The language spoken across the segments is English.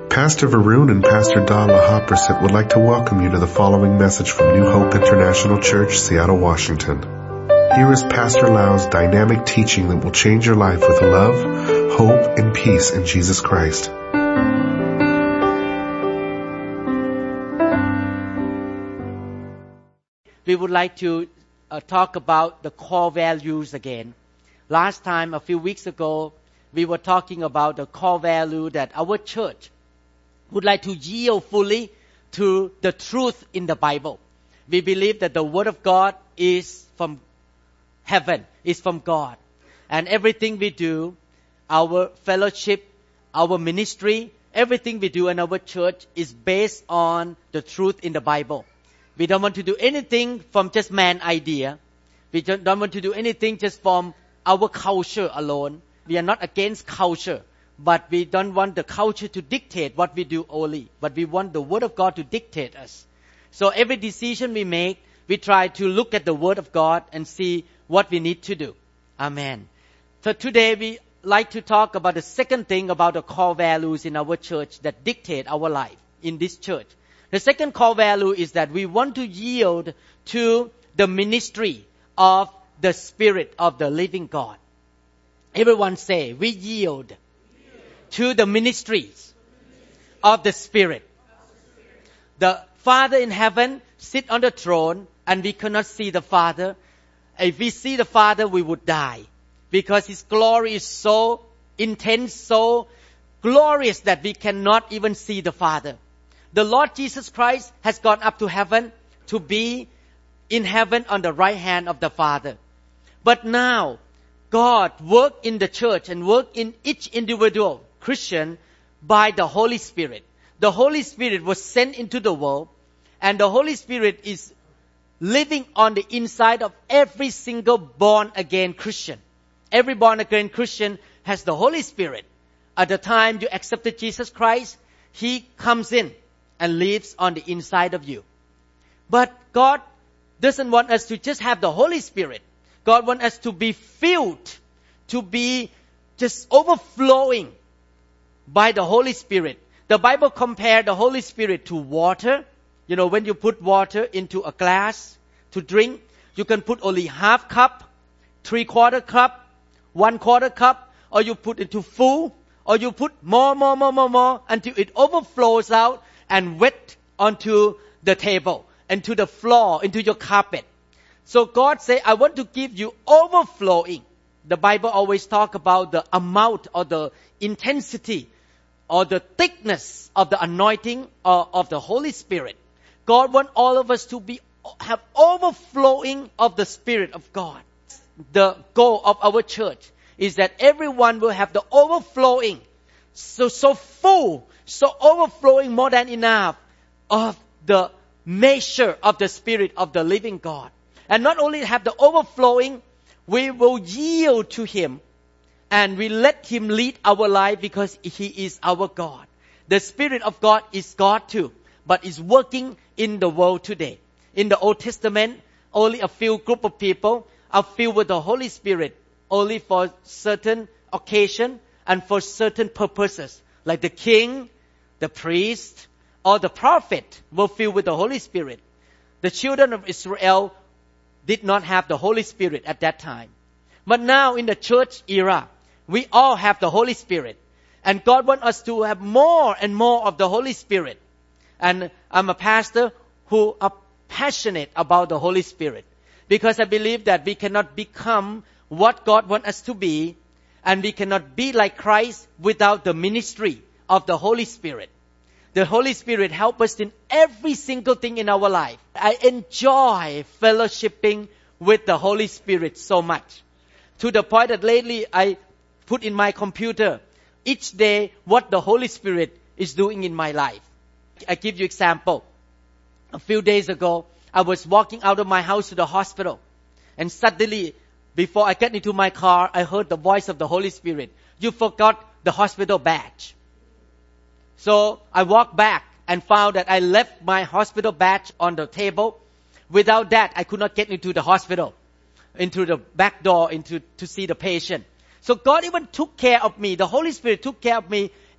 Pastor Varun and Pastor Dala Hopperset would like to welcome you to the following message from New Hope International Church, Seattle, Washington. Here is Pastor Lau's dynamic teaching that will change your life with love, hope, and peace in Jesus Christ. We would like to talk about the core values again. Last time, a few weeks ago, we were talking about the core value that our church would like to yield fully to the truth in the Bible. We believe that the Word of God is from heaven, is from God. And everything we do, our fellowship, our ministry, everything we do in our church is based on the truth in the Bible. We don't want to do anything from just man idea. We don't want to do anything just from our culture alone. We are not against culture, but we don't want the culture to dictate what we do only. But we want the Word of God to dictate us. So every decision we make, we try to look at the Word of God and see what we need to do. Amen. So today we like to talk about the second thing about the core values in our church that dictate our life in this church. The second core value is that we want to yield to the ministry of the Spirit of the living God. Everyone say, we yield to the ministries of the Spirit. The Father in heaven sits on the throne and we cannot see the Father. If we see the Father, we would die because His glory is so intense, so glorious that we cannot even see the Father. The Lord Jesus Christ has gone up to heaven to be in heaven on the right hand of the Father. But now, God worked in the church and worked in each individual Christian by the Holy Spirit. The Holy Spirit was sent into the world, and the Holy Spirit is living on the inside of every single born-again Christian. Every born-again Christian has the Holy Spirit. At the time you accepted Jesus Christ, He comes in and lives on the inside of you. But God doesn't want us to just have the Holy Spirit. God wants us to be filled, to be just overflowing by the Holy Spirit. The Bible compared the Holy Spirit to water. You know, when you put water into a glass to drink, you can put only half cup, 3/4 cup, 1/4 cup, or you put it to full, or you put more until it overflows out and wet onto the table, into the floor, into your carpet. So God said, I want to give you overflowing. The Bible always talk about the amount or the intensity or the thickness of the anointing of the Holy Spirit. God wants all of us to have overflowing of the Spirit of God. The goal of our church is that everyone will have the overflowing, so full, so overflowing more than enough of the measure of the Spirit of the living God. And not only have the overflowing, we will yield to Him and we let Him lead our life because He is our God. The Spirit of God is God too, but is working in the world today. In the Old Testament, only a few group of people are filled with the Holy Spirit only for certain occasion and for certain purposes, like the king, the priest, or the prophet were filled with the Holy Spirit. The children of Israel did not have the Holy Spirit at that time. But now in the church era, we all have the Holy Spirit. And God wants us to have more and more of the Holy Spirit. And I'm a pastor who are passionate about the Holy Spirit. Because I believe that we cannot become what God wants us to be. And we cannot be like Christ without the ministry of the Holy Spirit. The Holy Spirit helps us in every single thing in our life. I enjoy fellowshipping with the Holy Spirit so much. To the point that lately I put in my computer each day what the Holy Spirit is doing in my life. I give you example. A few days ago, I was walking out of my house to the hospital. And suddenly, before I get into my car, I heard the voice of the Holy Spirit. You forgot the hospital badge. So I walked back and found that I left my hospital badge on the table. Without that, I could not get into the hospital, into the back door, to see the patient. So God even took care of me. The Holy Spirit took care of me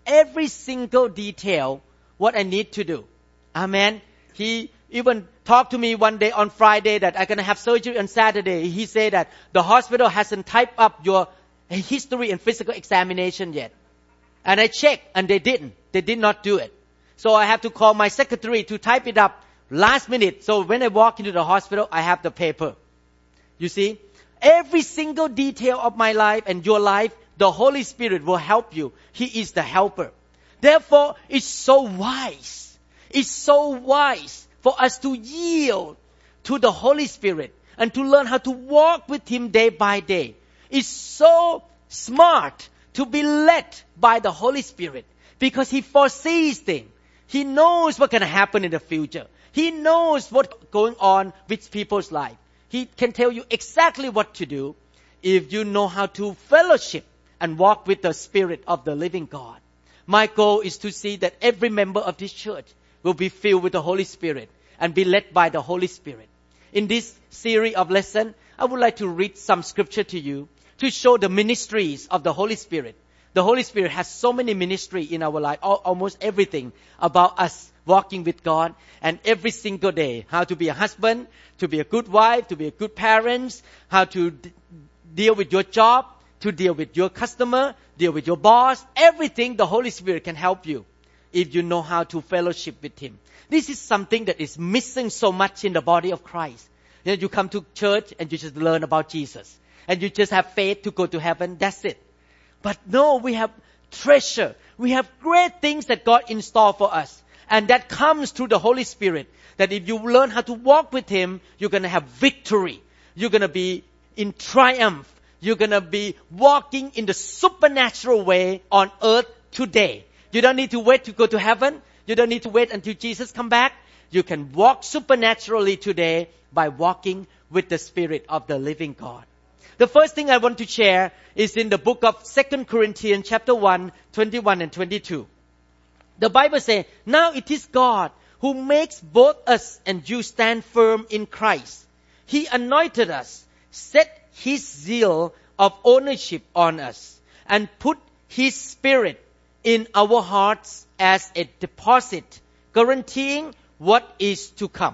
every single detail what I need to do. Amen. He even talked to me one day on Friday that I'm going to have surgery on Saturday. He said that the hospital hasn't typed up your history and physical examination yet. And I checked and they didn't. They did not do it. So I have to call my secretary to type it up last minute. So when I walk into the hospital, I have the paper. You see, every single detail of my life and your life, the Holy Spirit will help you. He is the helper. Therefore, it's so wise. It's so wise for us to yield to the Holy Spirit and to learn how to walk with Him day by day. It's so smart to be led by the Holy Spirit because He foresees things. He knows what's going to happen in the future. He knows what's going on with people's life. He can tell you exactly what to do if you know how to fellowship and walk with the Spirit of the living God. My goal is to see that every member of this church will be filled with the Holy Spirit and be led by the Holy Spirit. In this series of lessons, I would like to read some scripture to you to show the ministries of the Holy Spirit. The Holy Spirit has so many ministries in our life, almost everything about us walking with God, and every single day, how to be a husband, to be a good wife, to be a good parent, how to deal with your job, to deal with your customer, deal with your boss, everything the Holy Spirit can help you if you know how to fellowship with Him. This is something that is missing so much in the body of Christ. You come to church and you just learn about Jesus. And you just have faith to go to heaven. That's it. But no, we have treasure. We have great things that God in store for us. And that comes through the Holy Spirit. That if you learn how to walk with Him, you're going to have victory. You're going to be in triumph. You're going to be walking in the supernatural way on earth today. You don't need to wait to go to heaven. You don't need to wait until Jesus come back. You can walk supernaturally today by walking with the Spirit of the living God. The first thing I want to share is in the book of 2 Corinthians chapter 1, 21 and 22. The Bible says, now it is God who makes both us and you stand firm in Christ. He anointed us, set His zeal of ownership on us, and put His Spirit in our hearts as a deposit, guaranteeing what is to come.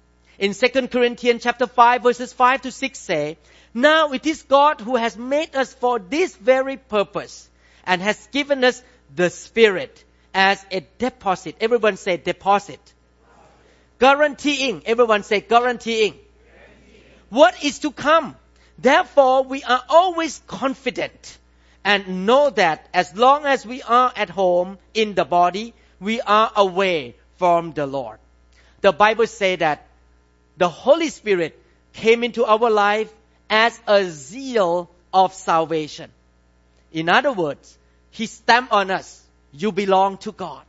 In 2 Corinthians chapter 5 verses 5 to 6 say, now it is God who has made us for this very purpose and has given us the Spirit as a deposit. Everyone say deposit. Guaranteeing. Everyone say guaranteeing. What is to come. Therefore, we are always confident and know that as long as we are at home in the body, we are away from the Lord. The Bible says that the Holy Spirit came into our life as a zeal of salvation. In other words, He stamped on us, you belong to God.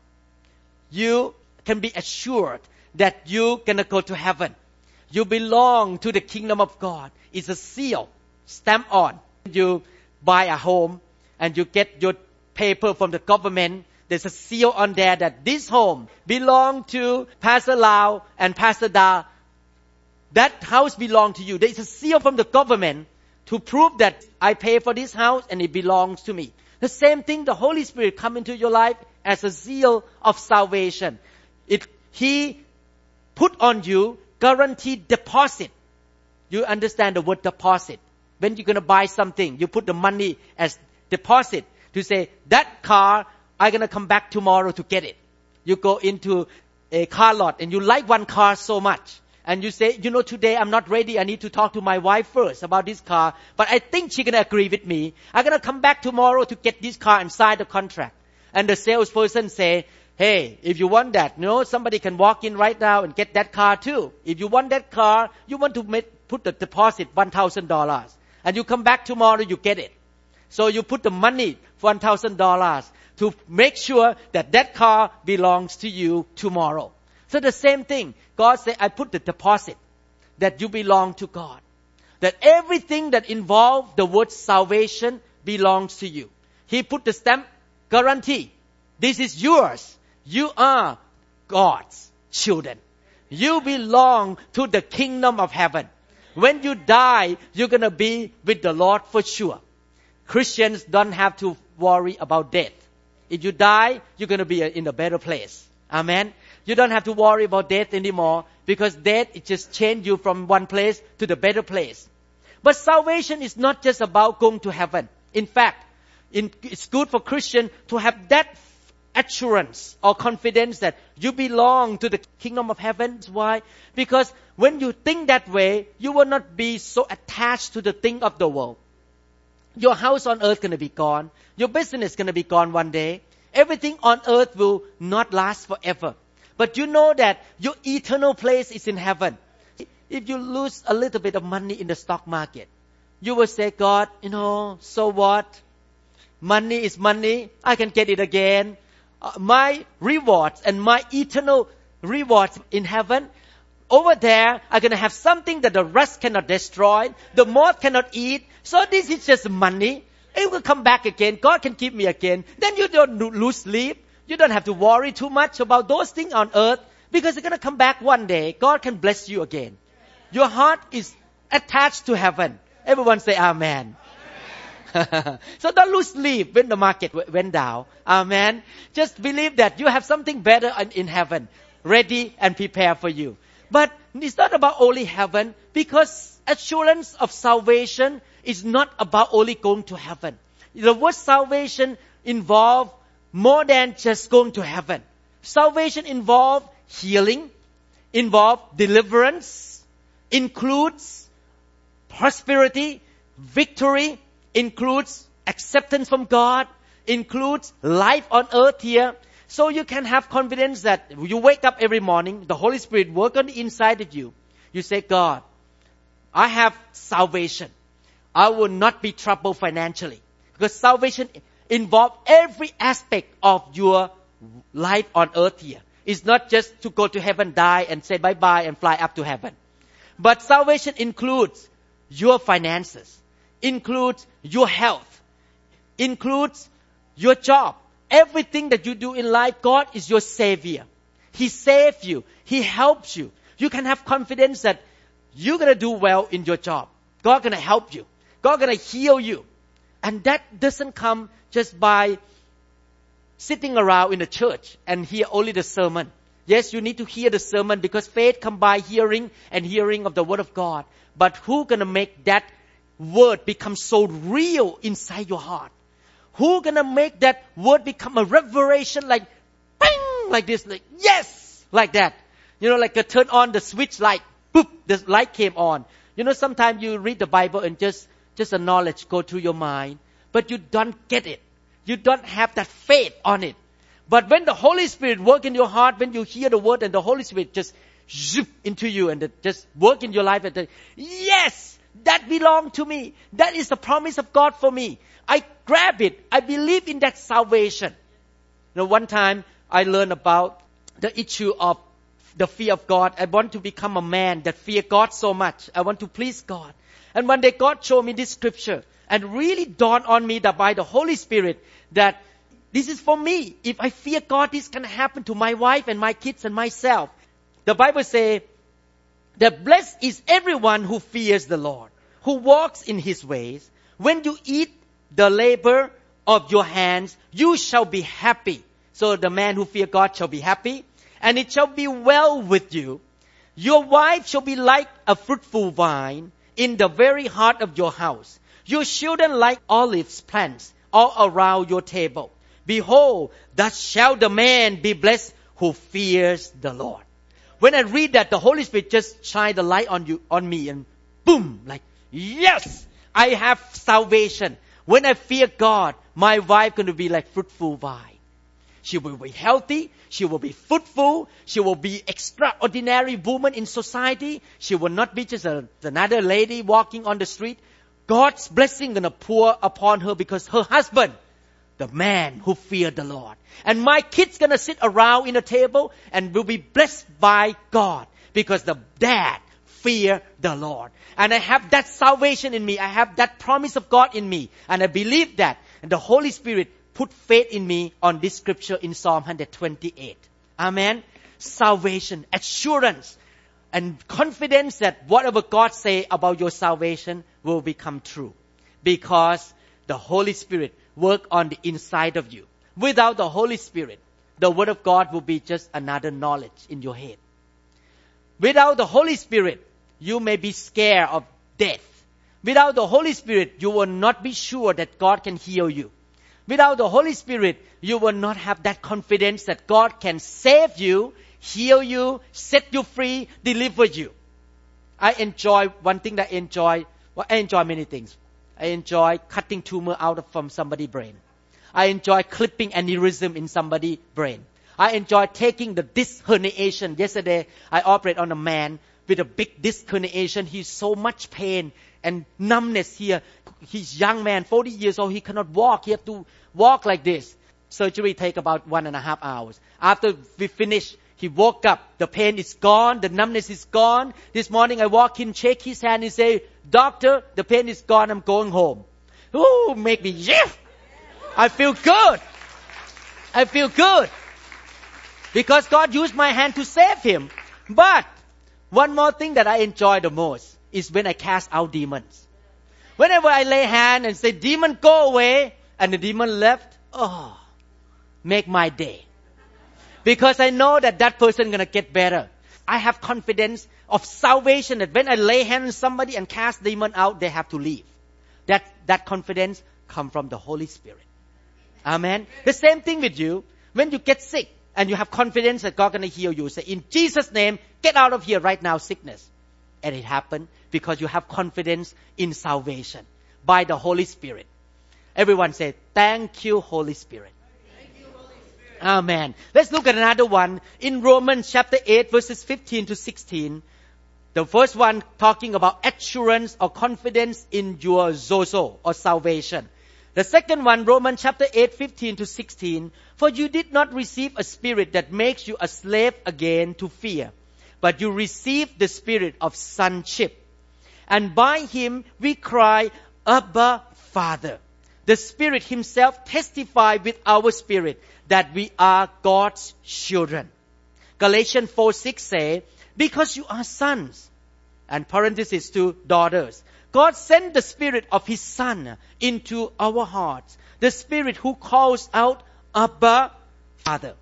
You can be assured that you're going to go to heaven. You belong to the kingdom of God. It's a seal, stamped on. You buy a home and you get your paper from the government. There's a seal on there that this home belongs to Pastor Lau and Pastor Da. That house belongs to you. There is a seal from the government to prove that I pay for this house and it belongs to me. The same thing, the Holy Spirit come into your life as a seal of salvation. He put on you guaranteed deposit. You understand the word deposit. When you're going to buy something, you put the money as deposit to say, that car, I'm going to come back tomorrow to get it. You go into a car lot and you like one car so much. And you say, today I'm not ready. I need to talk to my wife first about this car. But I think she's going to agree with me. I'm going to come back tomorrow to get this car and sign the contract. And the salesperson say, hey, if you want that, somebody can walk in right now and get that car too. If you want that car, you want to put the deposit $1,000. And you come back tomorrow, you get it. So you put the money, $1,000, to make sure that that car belongs to you tomorrow. So the same thing. God said, I put the deposit that you belong to God. That everything that involves the word salvation belongs to you. He put the stamp, guarantee. This is yours. You are God's children. You belong to the kingdom of heaven. When you die, you're going to be with the Lord for sure. Christians don't have to worry about death. If you die, you're going to be in a better place. Amen. You don't have to worry about death anymore because death, it just change you from one place to the better place. But salvation is not just about going to heaven. In fact, it's good for Christians to have that assurance or confidence that you belong to the kingdom of heaven. Why? Because when you think that way, you will not be so attached to the thing of the world. Your house on earth is going to be gone. Your business is going to be gone one day. Everything on earth will not last forever. But you know that your eternal place is in heaven. If you lose a little bit of money in the stock market, you will say, God, so what? Money is money. I can get it again. My rewards and my eternal rewards in heaven, over there, I'm going to have something that the rust cannot destroy, the moth cannot eat. So this is just money. It will come back again. God can keep me again. Then you don't lose sleep. You don't have to worry too much about those things on earth because they're going to come back one day. God can bless you again. Your heart is attached to heaven. Everyone say amen. So don't lose sleep when the market went down. Amen. Just believe that you have something better in heaven, ready and prepared for you. But it's not about only heaven, because assurance of salvation is not about only going to heaven. The word salvation involves more than just going to heaven. Salvation involves healing, involves deliverance, includes prosperity, victory, includes acceptance from God, includes life on earth here. So you can have confidence that you wake up every morning, the Holy Spirit works on the inside of you. You say, God, I have salvation. I will not be troubled financially. Because salvation involves every aspect of your life on earth here. It's not just to go to heaven, die, and say bye-bye and fly up to heaven. But salvation includes your finances, includes your health, includes your job. Everything that you do in life, God is your Savior. He saved you. He helps you. You can have confidence that you're going to do well in your job. God's going to help you. God's going to heal you. And that doesn't come just by sitting around in the church and hear only the sermon. Yes, you need to hear the sermon because faith comes by hearing and hearing of the Word of God. But who's going to make that Word become so real inside your heart? Who's going to make that Word become a revelation like, bang, like this, like, yes, like that. Like a turn on the switch light, boop, the light came on. Sometimes you read the Bible and just a knowledge go through your mind, but you don't get it. You don't have that faith on it. But when the Holy Spirit work in your heart, when you hear the Word and the Holy Spirit just zip into you and just work in your life and yes, that belongs to me. That is the promise of God for me. I grab it. I believe in that salvation. One time I learned about the issue of the fear of God. I want to become a man that fear God so much. I want to please God. And one day God showed me this scripture and really dawned on me that by the Holy Spirit that this is for me. If I fear God, this can happen to my wife and my kids and myself. The Bible says that blessed is everyone who fears the Lord, who walks in His ways. When you eat the labor of your hands, you shall be happy. So the man who fears God shall be happy, and it shall be well with you. Your wife shall be like a fruitful vine in the very heart of your house. Your children like olive plants all around your table. Behold, thus shall the man be blessed who fears the Lord. When I read that, the Holy Spirit just shine the light on me, and boom, like, yes, I have salvation. When I fear God, my wife going to be like fruitful vine. She will be healthy. She will be fruitful. She will be extraordinary woman in society. She will not be just another lady walking on the street. God's blessing going to pour upon her because her husband, the man who feared the Lord. And my kids going to sit around in a table and will be blessed by God because the dad fear the Lord. And I have that salvation in me. I have that promise of God in me. And I believe that. And the Holy Spirit put faith in me on this scripture in Psalm 128. Amen. Salvation, assurance, and confidence that whatever God say about your salvation will become true. Because the Holy Spirit work on the inside of you. Without the Holy Spirit, the Word of God will be just another knowledge in your head. Without the Holy Spirit, you may be scared of death. Without the Holy Spirit, you will not be sure that God can heal you. Without the Holy Spirit, you will not have that confidence that God can save you, heal you, set you free, deliver you. I enjoy many things. I enjoy cutting tumor from somebody's brain. I enjoy clipping aneurysm in somebody's brain. I enjoy taking the disc herniation. Yesterday, I operated on a man with a big disc herniation. He's so much pain and numbness here. He's young man, 40 years old. He cannot walk. He have to walk like this. Surgery take about 1.5 hours. After we finish, he woke up. The pain is gone. The numbness is gone. This morning I walk in, shake his hand and say, "Doctor, the pain is gone. I'm going home." Ooh, make me, yeah! I feel good. I feel good. Because God used my hand to save him. But one more thing that I enjoy the most is when I cast out demons. Whenever I lay hand and say, "Demon, go away," and the demon left, oh, make my day. Because I know that person gonna get better. I have confidence of salvation that when I lay hand on somebody and cast demon out, they have to leave. That confidence come from the Holy Spirit. Amen. The same thing with you. When you get sick and you have confidence that God gonna heal you, say, "In Jesus' name, get out of here right now, sickness." And it happened because you have confidence in salvation by the Holy Spirit. Everyone say, "Thank you, Holy Spirit." Amen. Let's look at another one in Romans chapter 8 verses 15 to 16. The first one talking about assurance or confidence in your zozo or salvation. The second one, Romans chapter 8, 15 to 16. "For you did not receive a spirit that makes you a slave again to fear, but you received the spirit of sonship. And by him we cry, 'Abba, Father.' The Spirit himself testifies with our spirit that we are God's children." Galatians 4:6 say, "Because you are sons," and parenthesis to daughters, "God sent the Spirit of His Son into our hearts, the Spirit who calls out, 'Abba, Father.'"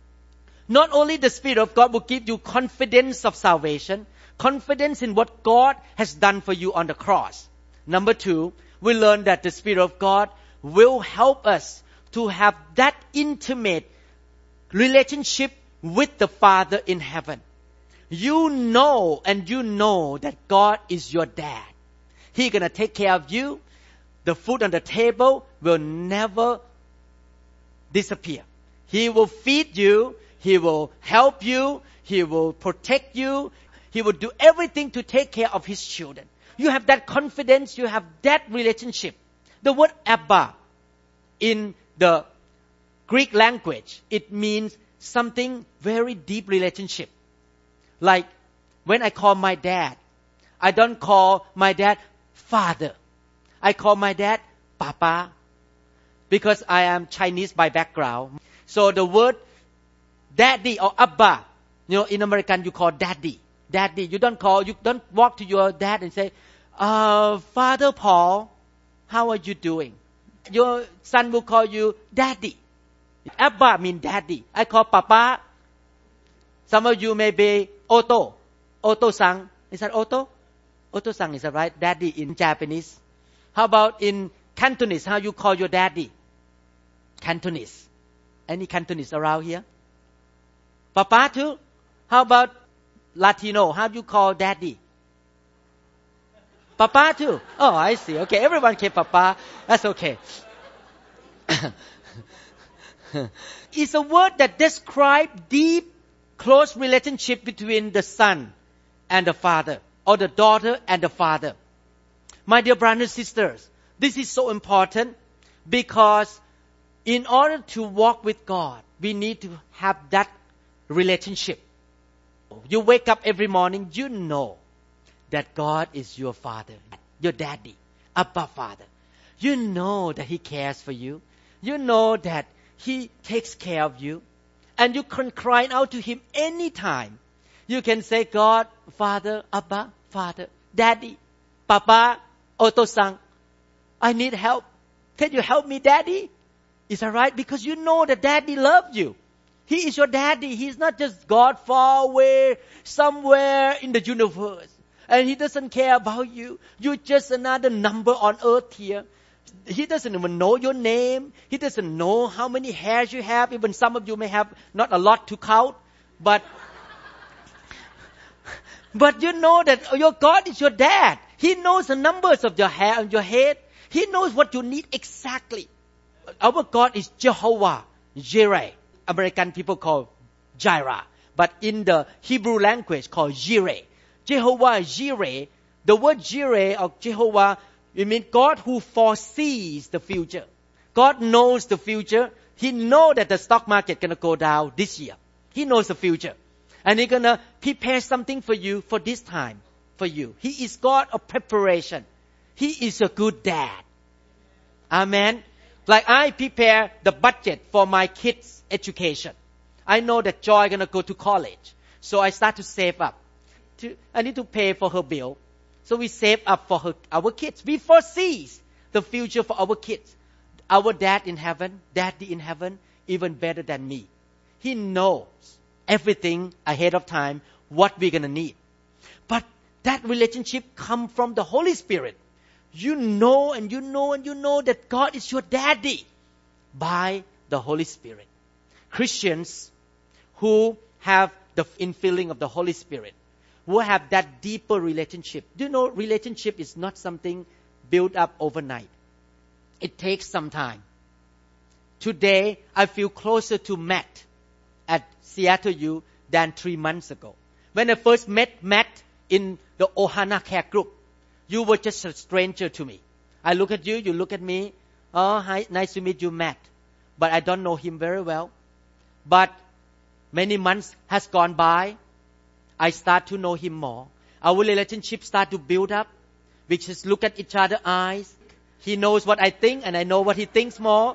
Not only the Spirit of God will give you confidence of salvation, confidence in what God has done for you on the cross. Number 2, we learn that the Spirit of God will help us to have that intimate relationship with the Father in heaven. You know that God is your dad. He's going to take care of you. The food on the table will never disappear. He will feed you. He will help you. He will protect you. He will do everything to take care of His children. You have that confidence. You have that relationship. The word Abba in the Greek language, it means something very deep relationship. Like when I call my dad, I don't call my dad Father. I call my dad Papa because I am Chinese by background. So the word daddy or Abba, in American you call daddy. Daddy. You don't walk to your dad and say, "Father Paul, how are you doing?" Your son will call you daddy. Abba means daddy. I call Papa. Some of you may be Otto. Otto-san. Is that Otto? Otto-san, is that right? Daddy in Japanese. How about in Cantonese? How you call your daddy? Cantonese. Any Cantonese around here? Papa too? How about Latino? How do you call daddy? Papa too? Oh, I see. Okay, everyone can Papa. That's okay. It's a word that describes deep, close relationship between the son and the father, or the daughter and the father. My dear brothers and sisters, this is so important because in order to walk with God, we need to have that relationship. You wake up every morning, you know that God is your father, your daddy, Abba Father. You know that He cares for you. You know that He takes care of you. And you can cry out to Him anytime. You can say, "God, Father, Abba, Father, Daddy, Papa, Otto-san, I need help. Can you help me, Daddy?" Is that right? Because you know that daddy loves you. He is your daddy. He's not just God far away, somewhere in the universe. And He doesn't care about you. You're just another number on earth here. He doesn't even know your name. He doesn't know how many hairs you have. Even some of you may have not a lot to count. But you know that your God is your dad. He knows the numbers of your hair on your head. He knows what you need exactly. Our God is Jehovah Jireh. American people call Jireh. But in the Hebrew language called Jireh. Jehovah Jireh. The word Jireh or Jehovah, it means God who foresees the future. God knows the future. He knows that the stock market going to go down this year. He knows the future. And He's going to prepare something for you for this time, for you. He is God of preparation. He is a good dad. Amen. Like I prepare the budget for my kids' education. I know that Joy going to go to college. So I start to save up. I need to pay for her bill. So we save up for our kids. We foresee the future for our kids. Our daddy in heaven, even better than me. He knows everything ahead of time, what we're going to need. But that relationship comes from the Holy Spirit. You know and you know and you know that God is your daddy by the Holy Spirit. Christians who have the infilling of the Holy Spirit, who have that deeper relationship. Do you know relationship is not something built up overnight. It takes some time. Today, I feel closer to Matt at Seattle U than 3 months ago. When I first met Matt in the Ohana Care Group, you were just a stranger to me. I look at you, you look at me. Oh, hi, nice to meet you, Matt. But I don't know him very well. But many months has gone by. I start to know him more. Our relationship start to build up. We just look at each other's eyes. He knows what I think and I know what he thinks more.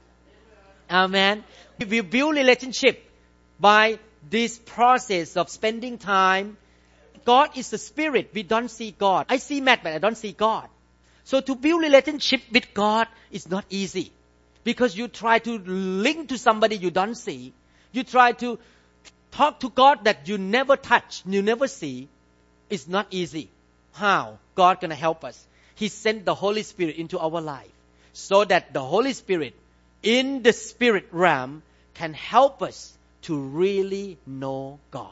Amen. We build relationship by this process of spending time. God is the Spirit. We don't see God. I see Matt, but I don't see God. So to build relationship with God is not easy. Because you try to link to somebody you don't see. You try to talk to God that you never touch, you never see. It's not easy. How? God gonna help us. He sent the Holy Spirit into our life. So that the Holy Spirit in the spirit realm can help us to really know God.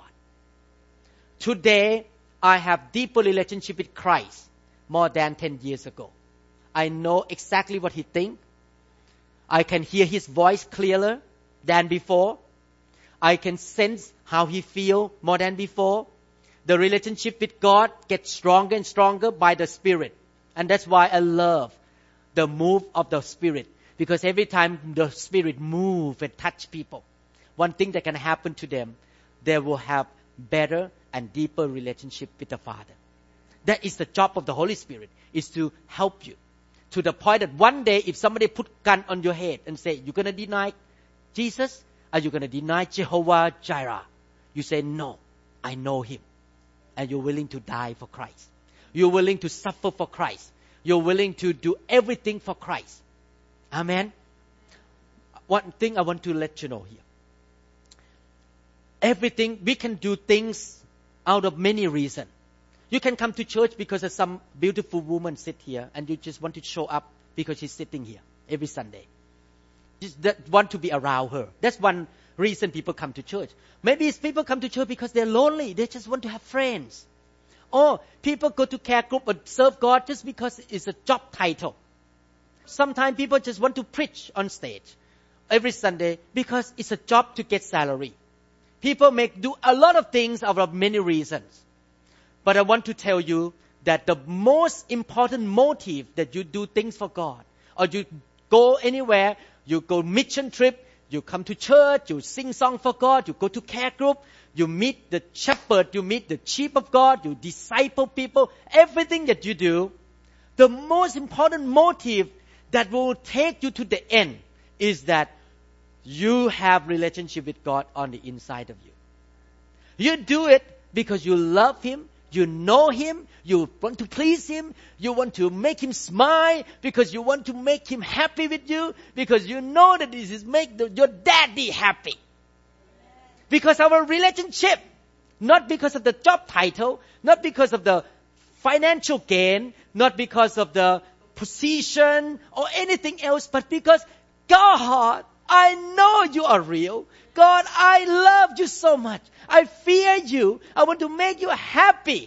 Today, I have deeper relationship with Christ more than 10 years ago. I know exactly what He thinks. I can hear His voice clearer than before. I can sense how He feels more than before. The relationship with God gets stronger and stronger by the Spirit. And that's why I love the move of the Spirit. Because every time the Spirit moves and touch people, one thing that can happen to them, they will have better and deeper relationship with the Father. That is the job of the Holy Spirit, is to help you. To the point that one day, if somebody put gun on your head and say, you're going to deny Jesus? Are you going to deny Jehovah Jireh? You say, no, I know Him. And you're willing to die for Christ. You're willing to suffer for Christ. You're willing to do everything for Christ. Amen. One thing I want to let you know here. Everything, we can do things out of many reasons. You can come to church because of some beautiful woman sit here and you just want to show up because she's sitting here every Sunday. Just want to be around her. That's one reason people come to church. Maybe people come to church because they're lonely. They just want to have friends. Or people go to care group or serve God just because it's a job title. Sometimes people just want to preach on stage every Sunday because it's a job to get salary. People do a lot of things out of many reasons. But I want to tell you that the most important motive that you do things for God, or you go anywhere, you go mission trip, you come to church, you sing song for God, you go to care group, you meet the shepherd, you meet the sheep of God, you disciple people, everything that you do, the most important motive that will take you to the end is that you have relationship with God on the inside of you. You do it because you love Him, You know Him. You want to please Him. You want to make Him smile because you want to make Him happy with you because you know that this is make your daddy happy. Because our relationship, not because of the job title, not because of the financial gain, not because of the position or anything else, but because God, I know you are real. God, I love you so much. I fear you. I want to make you happy.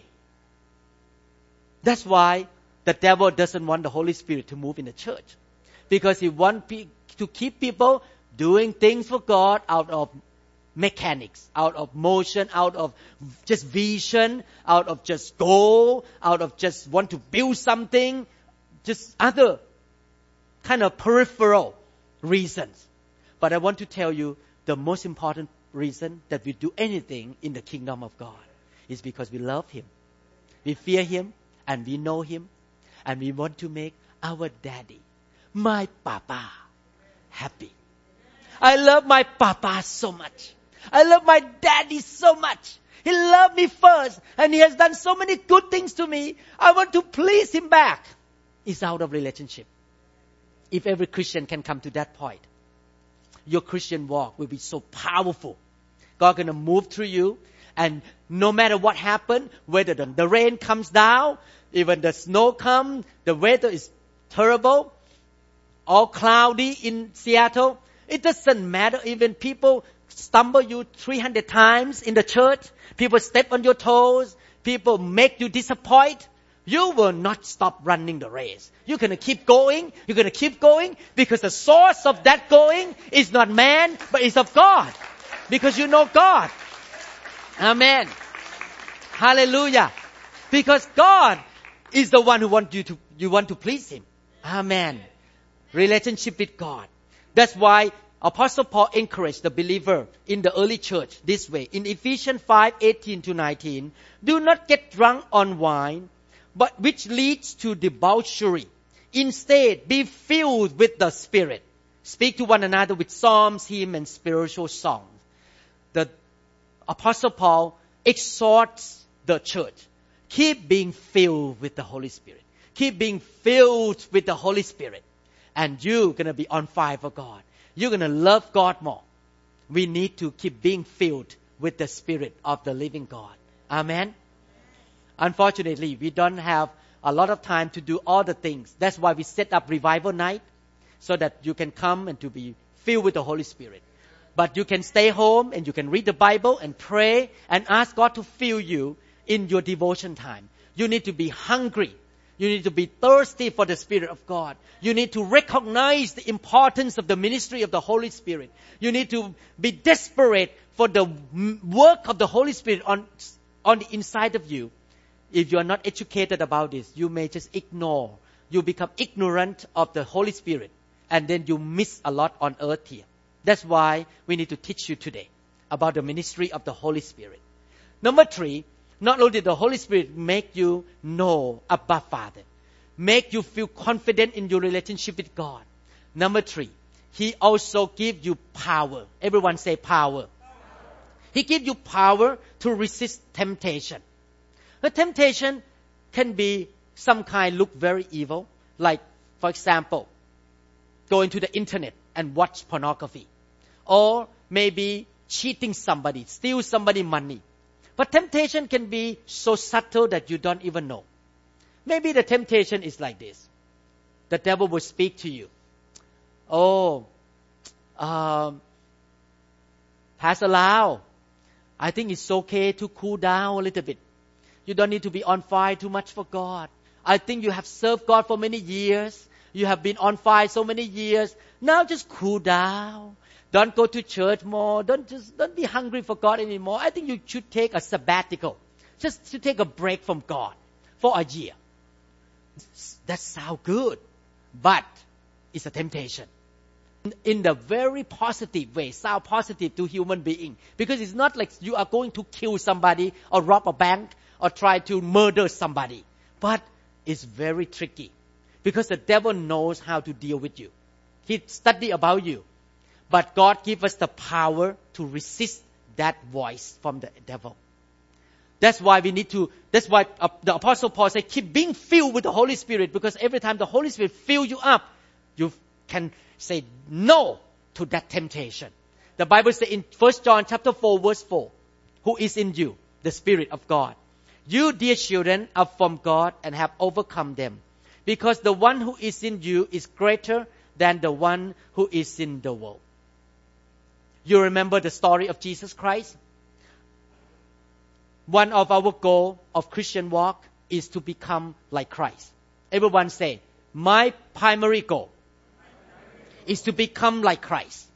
That's why the devil doesn't want the Holy Spirit to move in the church. Because he wants to keep people doing things for God out of mechanics, out of motion, out of just vision, out of just goal, out of just want to build something, just other kind of peripheral reasons. But I want to tell you the most important reason that we do anything in the kingdom of God is because we love Him. We fear Him and we know Him and we want to make our daddy, my papa, happy. I love my papa so much. I love my daddy so much. He loved me first and he has done so many good things to me. I want to please him back. It's out of relationship. If every Christian can come to that point, your Christian walk will be so powerful. God going to move through you, and no matter what happens, whether the rain comes down, even the snow comes, the weather is terrible, all cloudy in Seattle, it doesn't matter. Even people stumble you 300 times in the church, people step on your toes, people make you disappoint. You will not stop running the race. You're going to keep going. You're going to keep going because the source of that going is not man, but it's of God. Because you know God. Amen. Hallelujah. Because God is the one who you want to please Him. Amen. Relationship with God. That's why Apostle Paul encouraged the believer in the early church this way. In Ephesians 5:18-19, do not get drunk on wine, but which leads to debauchery. Instead, be filled with the Spirit. Speak to one another with psalms, hymns, and spiritual songs. The Apostle Paul exhorts the church. Keep being filled with the Holy Spirit. Keep being filled with the Holy Spirit. And you're going to be on fire for God. You're going to love God more. We need to keep being filled with the Spirit of the living God. Amen. Unfortunately, we don't have a lot of time to do all the things. That's why we set up revival night, so that you can come and to be filled with the Holy Spirit. But you can stay home and you can read the Bible and pray and ask God to fill you in your devotion time. You need to be hungry. You need to be thirsty for the Spirit of God. You need to recognize the importance of the ministry of the Holy Spirit. You need to be desperate for the work of the Holy Spirit on the inside of you. If you are not educated about this, you may just ignore. You become ignorant of the Holy Spirit, and then you miss a lot on earth here. That's why we need to teach you today about the ministry of the Holy Spirit. Number 3, not only did the Holy Spirit make you know Abba Father, make you feel confident in your relationship with God. Number 3, He also gives you power. Everyone say power. He gives you power to resist temptation. The temptation can be some kind look very evil, like, for example, going to the internet and watch pornography, or maybe cheating somebody, steal somebody money. But temptation can be so subtle that you don't even know. Maybe the temptation is like this. The devil will speak to you. Pastor Lau, I think it's okay to cool down a little bit. You don't need to be on fire too much for God. I think you have served God for many years. You have been on fire so many years. Now just cool down. Don't go to church more. Don't be hungry for God anymore. I think you should take a sabbatical. Just to take a break from God for a year. That sounds good. But it's a temptation. In the very positive way, sound positive to human being. Because it's not like you are going to kill somebody or rob a bank or try to murder somebody. But it's very tricky. Because the devil knows how to deal with you. He studied about you. But God gives us the power to resist that voice from the devil. That's why the Apostle Paul said, keep being filled with the Holy Spirit, because every time the Holy Spirit fills you up, you can say no to that temptation. The Bible says in 1 John chapter 4 verse 4, who is in you? The Spirit of God. You, dear children, are from God and have overcome them, because the one who is in you is greater than the one who is in the world. You remember the story of Jesus Christ? One of our goals of Christian walk is to become like Christ. Everyone say, my primary goal is to become like Christ.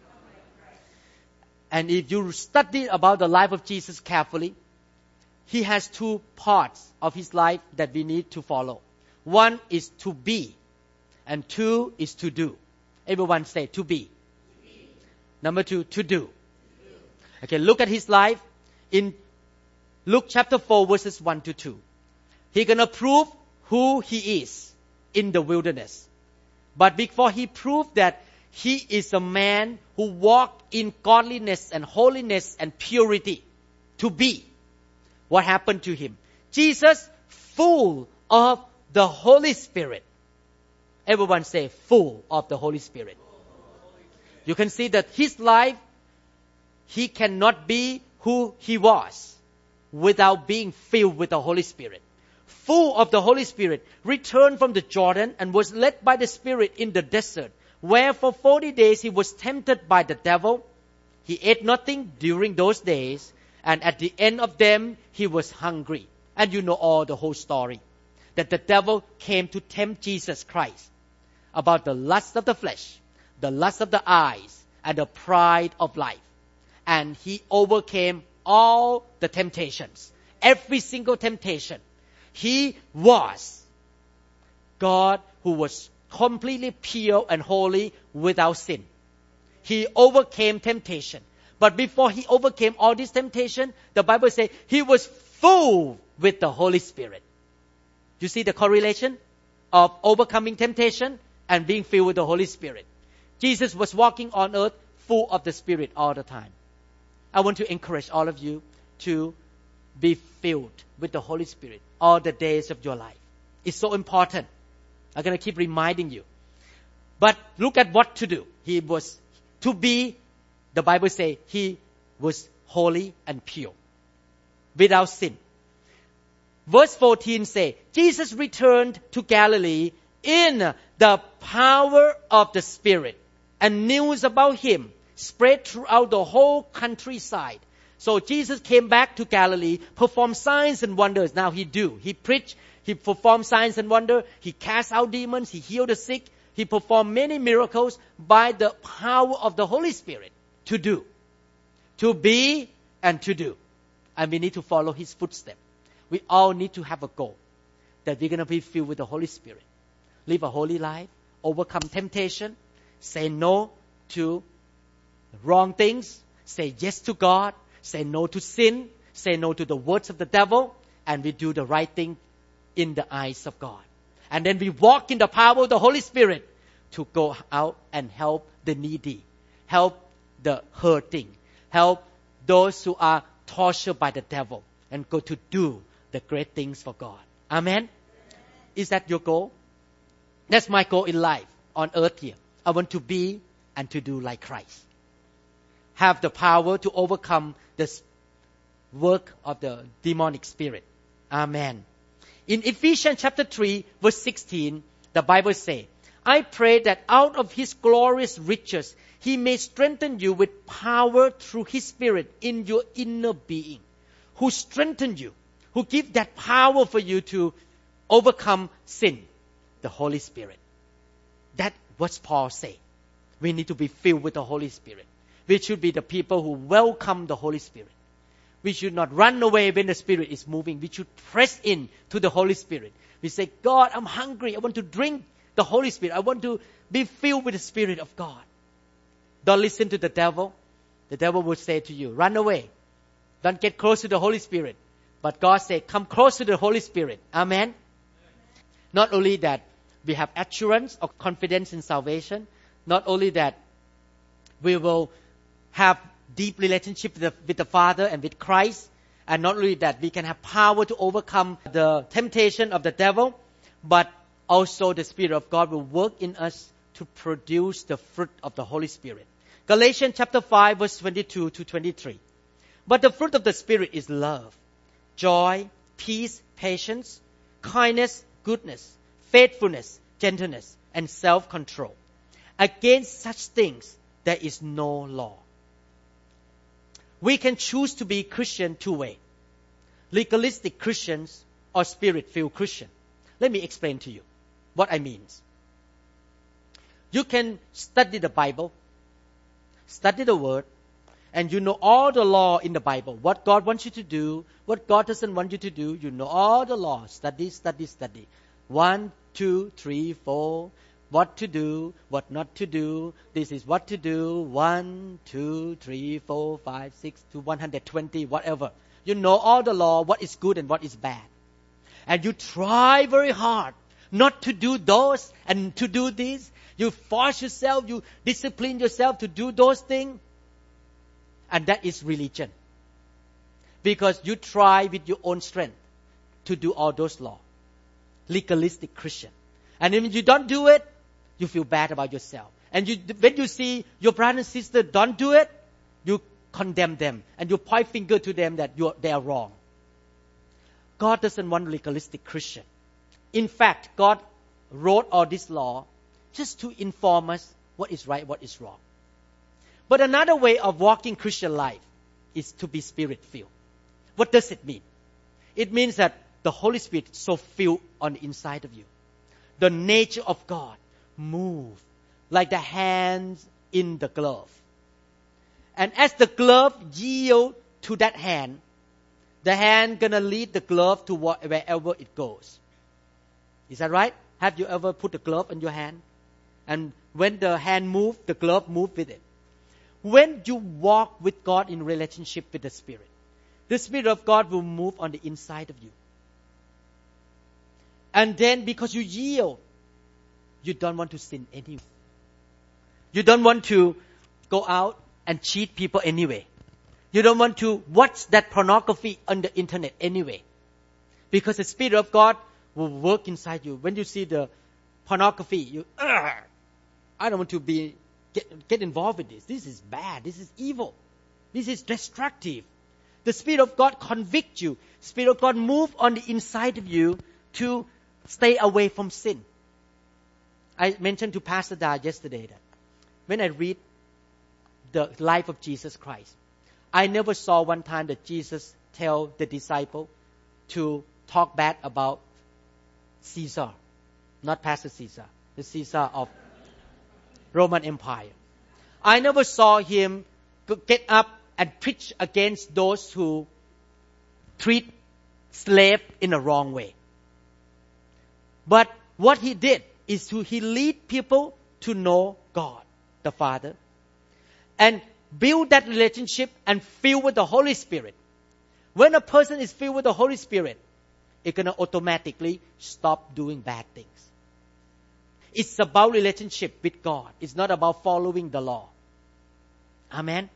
And if you study about the life of Jesus carefully, he has two parts of his life that we need to follow. One is to be, and two is to do. Everyone say, to be. Number two, to do. Okay, look at his life in Luke chapter 4 verses 1 to 2. He's going to prove who he is in the wilderness. But before he proved that he is a man who walked in godliness and holiness and purity, to be, what happened to him? Jesus, full of the Holy Spirit. Everyone say, full of the Holy Spirit. You can see that his life, he cannot be who he was without being filled with the Holy Spirit. Full of the Holy Spirit, returned from the Jordan and was led by the Spirit in the desert, where for 40 days he was tempted by the devil. He ate nothing during those days, and at the end of them, he was hungry. And you know all the whole story. That the devil came to tempt Jesus Christ about the lust of the flesh, the lust of the eyes, and the pride of life. And he overcame all the temptations. Every single temptation. He was God who was completely pure and holy without sin. He overcame temptation. But before he overcame all this temptation, the Bible says he was full with the Holy Spirit. You see the correlation of overcoming temptation and being filled with the Holy Spirit. Jesus was walking on earth full of the Spirit all the time. I want to encourage all of you to be filled with the Holy Spirit all the days of your life. It's so important. I'm going to keep reminding you. But look at what to do. He was to be, the Bible says, he was holy and pure, without sin. Verse 14 says, Jesus returned to Galilee in the power of the Spirit, and news about him spread throughout the whole countryside. So Jesus came back to Galilee, performed signs and wonders. Now he preached, he performed signs and wonders, he cast out demons, he healed the sick, he performed many miracles by the power of the Holy Spirit. To do, to be, and to do. And we need to follow his footsteps. We all need to have a goal that we're going to be filled with the Holy Spirit. Live a holy life, overcome temptation, say no to wrong things, say yes to God, say no to sin, say no to the words of the devil, and we do the right thing in the eyes of God. And then we walk in the power of the Holy Spirit to go out and help the needy, help the hurting, help those who are tortured by the devil, and go to do the great things for God. Amen? Is that your goal? That's my goal in life, on earth here. I want to be and to do like Christ. Have the power to overcome the work of the demonic spirit. Amen. In Ephesians chapter 3, verse 16, the Bible says, I pray that out of his glorious riches, he may strengthen you with power through his Spirit in your inner being. Who strengthened you, who give that power for you to overcome sin? The Holy Spirit. That's what Paul say. We need to be filled with the Holy Spirit. We should be the people who welcome the Holy Spirit. We should not run away when the Spirit is moving. We should press in to the Holy Spirit. We say, God, I'm hungry. I want to drink the Holy Spirit. I want to be filled with the Spirit of God. Don't listen to the devil. The devil will say to you, run away. Don't get close to the Holy Spirit. But God said, come close to the Holy Spirit. Amen. Not only that, we have assurance or confidence in salvation. Not only that, we will have deep relationship with the Father and with Christ. And not only that, we can have power to overcome the temptation of the devil, but also the Spirit of God will work in us to produce the fruit of the Holy Spirit. Galatians chapter 5 verse 22 to 23. But the fruit of the Spirit is love, joy, peace, patience, kindness, goodness, faithfulness, gentleness, and self-control. Against such things there is no law. We can choose to be Christian two ways. Legalistic Christians or Spirit-filled Christian. Let me explain to you what I mean. You can study the Bible, study the Word, and you know all the law in the Bible. What God wants you to do, what God doesn't want you to do. You know all the law. Study. 1, 2, 3, 4. What to do, what not to do. This is what to do. 1, 2, 3, 4, 5, 6 to 120, whatever. You know all the law, what is good and what is bad. And you try very hard not to do those and to do this. You force yourself, you discipline yourself to do those things. And that is religion. Because you try with your own strength to do all those laws. Legalistic Christian. And when you don't do it, you feel bad about yourself. And when you see your brother and sister don't do it, you condemn them. And you point finger to them that they are wrong. God doesn't want legalistic Christian. In fact, God wrote all this law just to inform us what is right, what is wrong. But another way of walking Christian life is to be Spirit-filled. What does it mean? It means that the Holy Spirit is so filled on the inside of you. The nature of God move like the hands in the glove. And as the glove yield to that hand, the hand gonna lead the glove to wherever it goes. Is that right? Have you ever put a glove on your hand? And when the hand moves, the glove moves with it. When you walk with God in relationship with the Spirit of God will move on the inside of you. And then because you yield, you don't want to sin anyway. You don't want to go out and cheat people anyway. You don't want to watch that pornography on the internet anyway. Because the Spirit of God will work inside you. When you see the pornography, I don't want to get involved with this. This is bad. This is evil. This is destructive. The Spirit of God convict you. Spirit of God move on the inside of you to stay away from sin. I mentioned to Pastor Da yesterday that when I read the life of Jesus Christ, I never saw one time that Jesus tell the disciple to talk bad about Caesar, not Pastor Caesar, the Caesar of Roman Empire. I never saw him get up and preach against those who treat slave in a wrong way. But what he did is he lead people to know God, the Father, and build that relationship and fill with the Holy Spirit. When a person is filled with the Holy Spirit, it's going to automatically stop doing bad things. It's about relationship with God. It's not about following the law. Amen?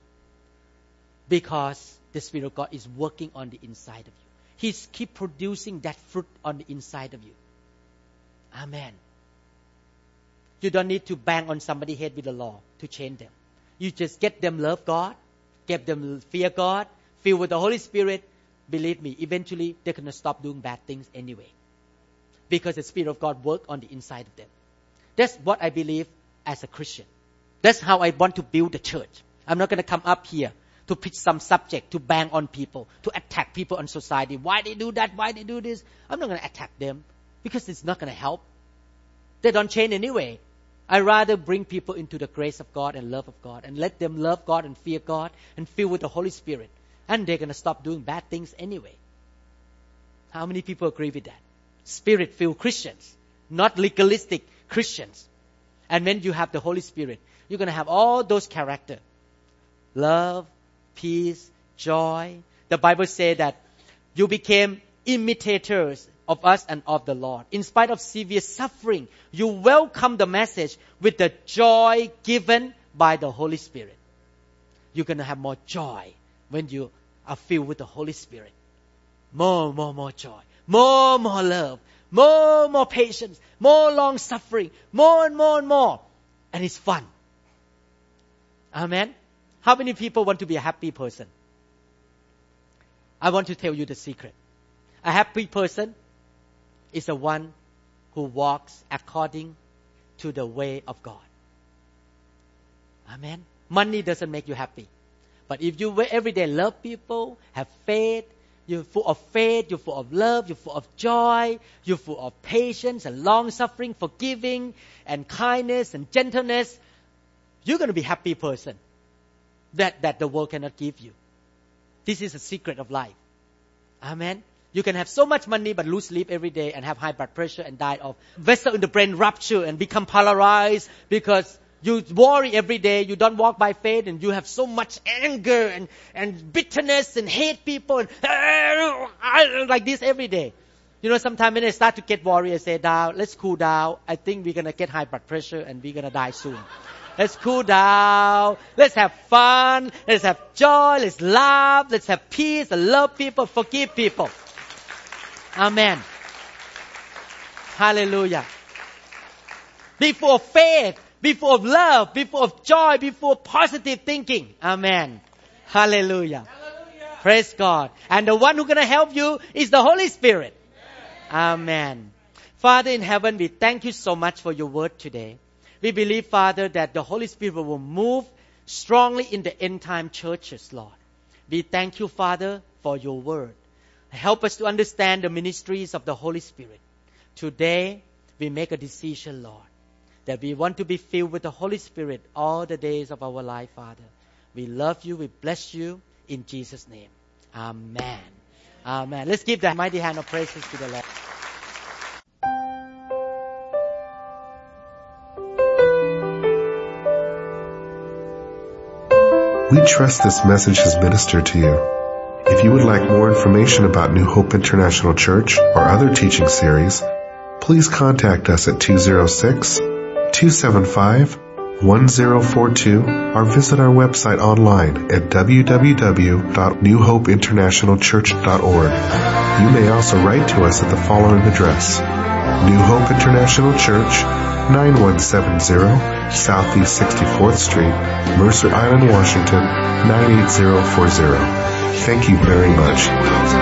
Because the Spirit of God is working on the inside of you. He's keep producing that fruit on the inside of you. Amen. You don't need to bang on somebody's head with the law to change them. You just get them love God, get them fear God, fill with the Holy Spirit. Believe me, eventually they're going to stop doing bad things anyway. Because the Spirit of God works on the inside of them. That's what I believe as a Christian. That's how I want to build the church. I'm not going to come up here to preach some subject, to bang on people, to attack people in society. Why they do that? Why they do this? I'm not going to attack them because it's not going to help. They don't change anyway. I rather bring people into the grace of God and love of God and let them love God and fear God and fill with the Holy Spirit. And they're going to stop doing bad things anyway. How many people agree with that? Spirit-filled Christians, not legalistic Christians. And when you have the Holy Spirit, you're going to have all those characters. Love, peace, joy. The Bible says that you became imitators of us and of the Lord. In spite of severe suffering, you welcome the message with the joy given by the Holy Spirit. You're going to have more joy when you are filled with the Holy Spirit. More joy. More love. More patience. More long suffering. More and more. And it's fun. Amen. How many people want to be a happy person? I want to tell you the secret. A happy person is the one who walks according to the way of God. Amen. Money doesn't make you happy. But if you every day love people, have faith, you're full of faith, you're full of love, you're full of joy, you're full of patience and long suffering, forgiving and kindness and gentleness, you're going to be a happy person that the world cannot give you. This is the secret of life. Amen. You can have so much money but lose sleep every day and have high blood pressure and die of vessel in the brain rupture and become paralyzed because you worry every day, you don't walk by faith, and you have so much anger and bitterness and hate people and like this every day. You know, sometimes when I start to get worried, I say, down, let's cool down. I think we're going to get high blood pressure and we're going to die soon. Let's cool down. Let's have fun. Let's have joy. Let's laugh. Let's have peace and love people, forgive people. Amen. Hallelujah. Be full of faith. Be full of love. Be full of joy. Be full of positive thinking. Amen. Hallelujah. Hallelujah. Praise God. And the one who's going to help you is the Holy Spirit. Amen. Father in heaven, we thank you so much for your word today. We believe, Father, that the Holy Spirit will move strongly in the end time churches, Lord. We thank you, Father, for your word. Help us to understand the ministries of the Holy Spirit. Today, we make a decision, Lord, that we want to be filled with the Holy Spirit all the days of our life, Father. We love you. We bless you in Jesus' name. Amen. Amen. Let's give that mighty hand of praises to the Lord. We trust this message has ministered to you. If you would like more information about New Hope International Church or other teaching series, please contact us at 206-275-1042 or visit our website online at www.newhopeinternationalchurch.org. You may also write to us at the following address: New Hope International Church, 9170 Southeast 64th Street, Mercer Island, Washington, 98040. Thank you very much.